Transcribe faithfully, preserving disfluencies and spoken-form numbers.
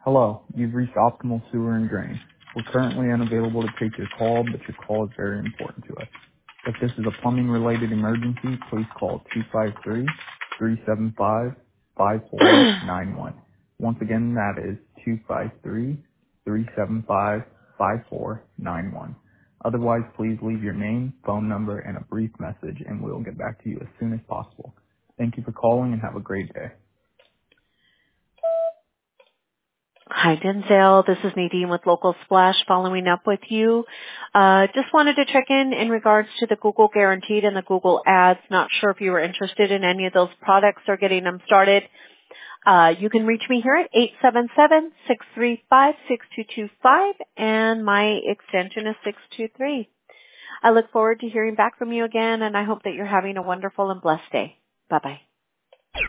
Hello, you've reached Optimal Sewer and Drain. We're currently unavailable to take your call, but your call is very important to us. If this is a plumbing-related emergency, please call two five three, three seven five, five four nine one. Once again, that is two five three, three seven five, five four nine one. Otherwise, please leave your name, phone number, and a brief message, and we'll get back to you as soon as possible. Thank you for calling, and have a great day. Hi, Denzel. This is Nadine with Local Splash following up with you. Uh, just wanted to check in in regards to the Google Guaranteed and the Google Ads. Not sure if you were interested in any of those products or getting them started. Uh, you can reach me here at eight seven seven, six three five, six two two five, and my extension is six two three. I look forward to hearing back from you again, and I hope that you're having a wonderful and blessed day. Bye-bye.